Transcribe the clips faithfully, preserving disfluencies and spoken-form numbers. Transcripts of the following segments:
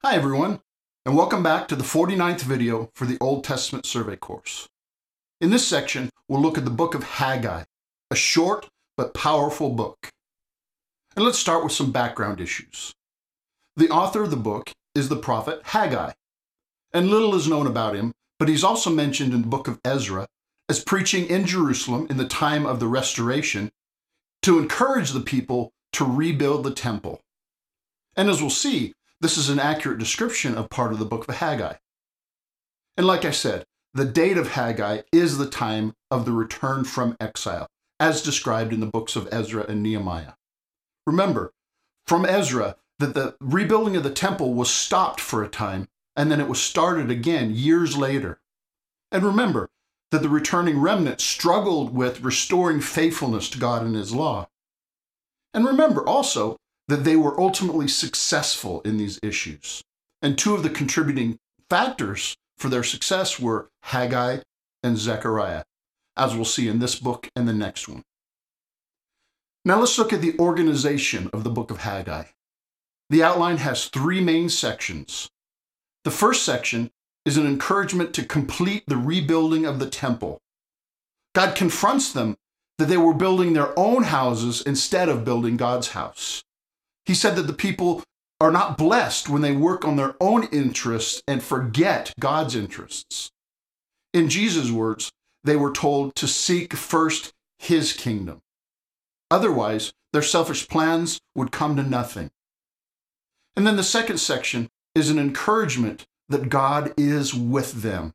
Hi everyone, and welcome back to the forty-ninth video for the Old Testament Survey course. In this section, we'll look at the book of Haggai, a short but powerful book. And let's start with some background issues. The author of the book is the prophet Haggai, and little is known about him, but he's also mentioned in the book of Ezra as preaching in Jerusalem in the time of the restoration to encourage the people to rebuild the temple. And as we'll see, this is an accurate description of part of the book of Haggai. And like I said, the date of Haggai is the time of the return from exile, as described in the books of Ezra and Nehemiah. Remember, from Ezra, that the rebuilding of the temple was stopped for a time, and then it was started again years later. And remember that the returning remnant struggled with restoring faithfulness to God and His law. And remember also that they were ultimately successful in these issues. And two of the contributing factors for their success were Haggai and Zechariah, as we'll see in this book and the next one. Now let's look at the organization of the book of Haggai. The outline has three main sections. The first section is an encouragement to complete the rebuilding of the temple. God confronts them that they were building their own houses instead of building God's house. He said that the people are not blessed when they work on their own interests and forget God's interests. In Jesus' words, they were told to seek first His kingdom. Otherwise, their selfish plans would come to nothing. And then the second section is an encouragement that God is with them.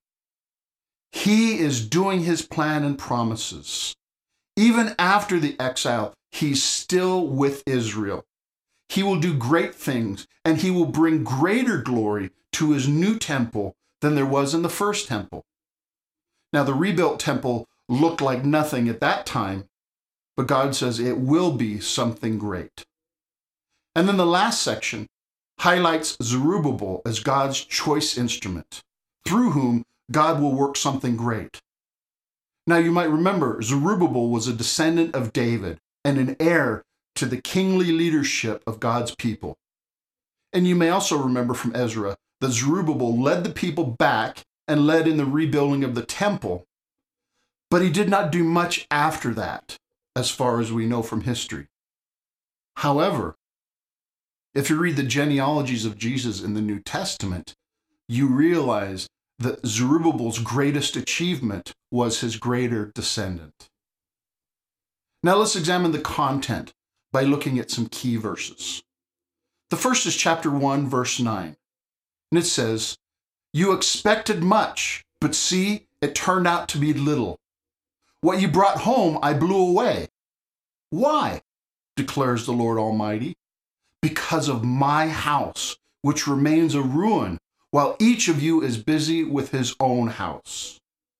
He is doing His plan and promises. Even after the exile, He's still with Israel. He will do great things, and He will bring greater glory to His new temple than there was in the first temple. Now, the rebuilt temple looked like nothing at that time, but God says it will be something great. And then the last section highlights Zerubbabel as God's choice instrument, through whom God will work something great. Now, you might remember Zerubbabel was a descendant of David and an heir to the kingly leadership of God's people. And you may also remember from Ezra that Zerubbabel led the people back and led in the rebuilding of the temple, but he did not do much after that, as far as we know from history. However, if you read the genealogies of Jesus in the New Testament, you realize that Zerubbabel's greatest achievement was his greater descendant. Now let's examine the content by looking at some key verses. The first is chapter one, verse nine. And it says, "You expected much, but see, it turned out to be little. What you brought home I blew away. Why? Declares the Lord Almighty. Because of my house, which remains a ruin, while each of you is busy with his own house."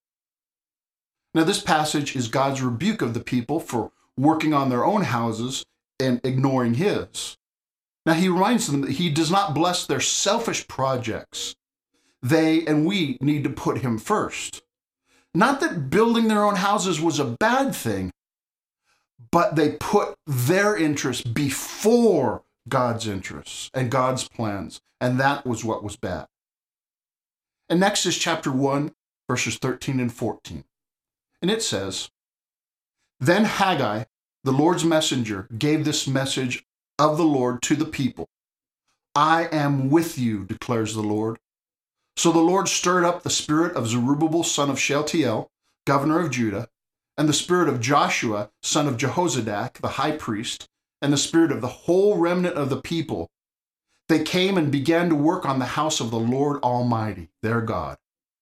Now this passage is God's rebuke of the people for working on their own houses and ignoring His. Now He reminds them that He does not bless their selfish projects. They and we need to put Him first. Not that building their own houses was a bad thing, but they put their interests before God's interests and God's plans, and that was what was bad. And next is chapter one, verses thirteen and fourteen. And it says, "Then Haggai, the Lord's messenger, gave this message of the Lord to the people. I am with you, declares the Lord. So the Lord stirred up the spirit of Zerubbabel, son of Shealtiel, governor of Judah, and the spirit of Joshua, son of Jehozadak, the high priest, and the spirit of the whole remnant of the people. They came and began to work on the house of the Lord Almighty, their God."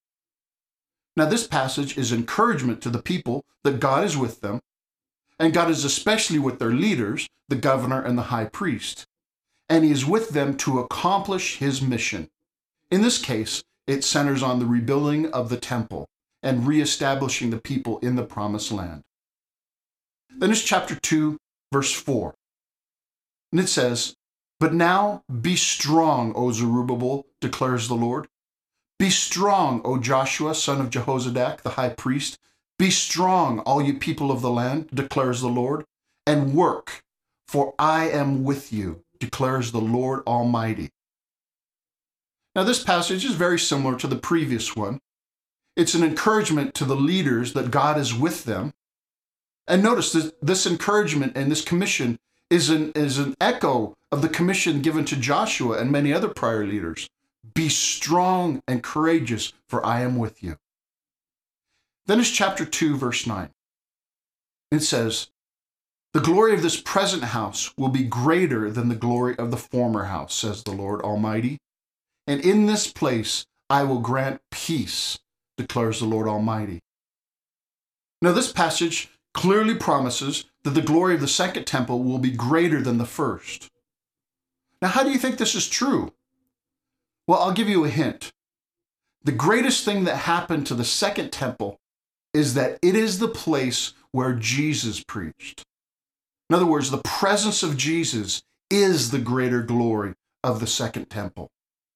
Now this passage is encouragement to the people that God is with them, and God is especially with their leaders, the governor and the high priest. And He is with them to accomplish His mission. In this case, it centers on the rebuilding of the temple and reestablishing the people in the promised land. Then is chapter two, verse four. And it says, "But now be strong, O Zerubbabel, declares the Lord. Be strong, O Joshua, son of Jehozadak, the high priest. Be strong, all you people of the land, declares the Lord, and work, for I am with you, declares the Lord Almighty." Now, this passage is very similar to the previous one. It's an encouragement to the leaders that God is with them. And notice this, this encouragement and this commission is an, is an echo of the commission given to Joshua and many other prior leaders. Be strong and courageous, for I am with you. Then is chapter two, verse nine. It says, the glory of this present house will be greater than the glory of the former house, says the Lord Almighty. And in this place I will grant peace, declares the Lord Almighty. Now, this passage clearly promises that the glory of the second temple will be greater than the first. Now, how do you think this is true? Well, I'll give you a hint. The greatest thing that happened to the second temple is that it is the place where Jesus preached. In other words, the presence of Jesus is the greater glory of the second temple.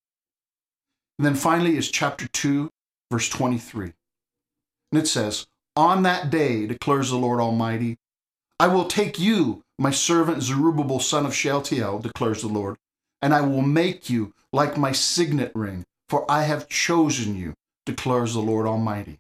And then finally is chapter two, verse twenty-three. And it says, on that day, declares the Lord Almighty, I will take you, my servant Zerubbabel, son of Shealtiel, declares the Lord, and I will make you like my signet ring, for I have chosen you, declares the Lord Almighty.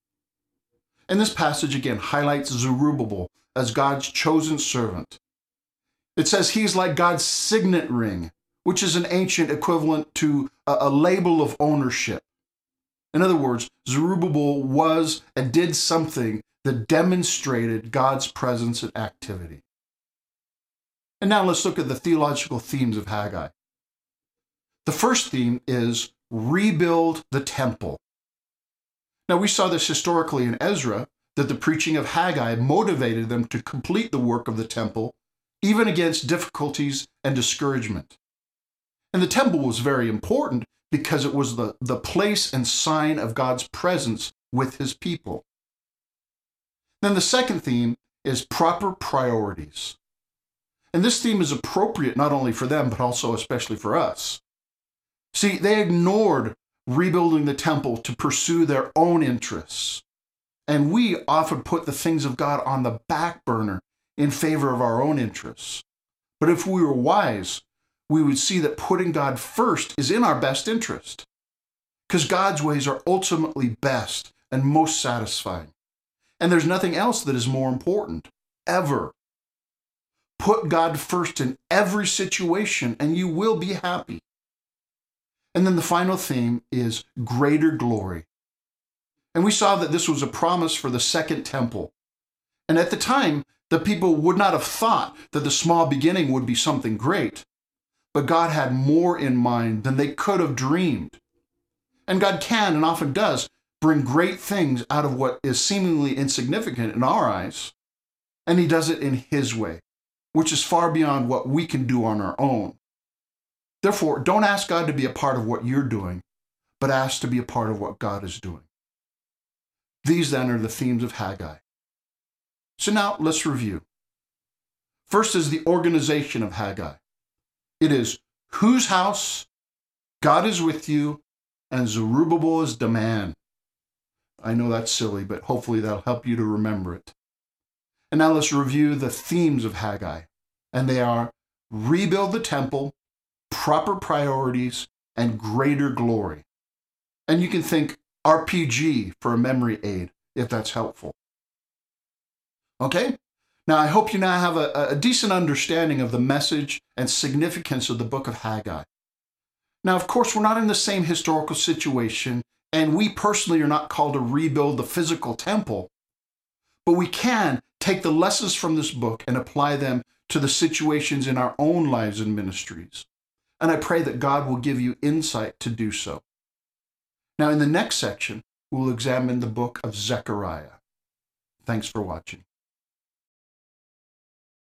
And this passage again highlights Zerubbabel as God's chosen servant. It says he's like God's signet ring, which is an ancient equivalent to a, a label of ownership. In other words, Zerubbabel was and did something that demonstrated God's presence and activity. And now let's look at the theological themes of Haggai. The first theme is rebuild the temple. Now, we saw this historically in Ezra, that the preaching of Haggai motivated them to complete the work of the temple, even against difficulties and discouragement. And the temple was very important because it was the, the place and sign of God's presence with his people. Then the second theme is proper priorities. And this theme is appropriate not only for them, but also especially for us. See, they ignored rebuilding the temple to pursue their own interests. And we often put the things of God on the back burner in favor of our own interests. But if we were wise, we would see that putting God first is in our best interest, because God's ways are ultimately best and most satisfying. And there's nothing else that is more important, ever. Put God first in every situation, and you will be happy. And then the final theme is greater glory. And we saw that this was a promise for the second temple. And at the time, the people would not have thought that the small beginning would be something great. But God had more in mind than they could have dreamed. And God can, and often does, bring great things out of what is seemingly insignificant in our eyes. And he does it in his way, which is far beyond what we can do on our own. Therefore, don't ask God to be a part of what you're doing, but ask to be a part of what God is doing. These then are the themes of Haggai. So now let's review. First is the organization of Haggai. It is whose house, God is with you, and Zerubbabel is the man. I know that's silly, but hopefully that'll help you to remember it. And now let's review the themes of Haggai. And they are rebuild the temple, proper priorities, and greater glory. And you can think R P G for a memory aid, if that's helpful. Okay? Now, I hope you now have a, a decent understanding of the message and significance of the book of Haggai. Now, of course, we're not in the same historical situation, and we personally are not called to rebuild the physical temple, but we can take the lessons from this book and apply them to the situations in our own lives and ministries. And I pray that God will give you insight to do so. Now, in the next section, we'll examine the book of Zechariah. Thanks for watching.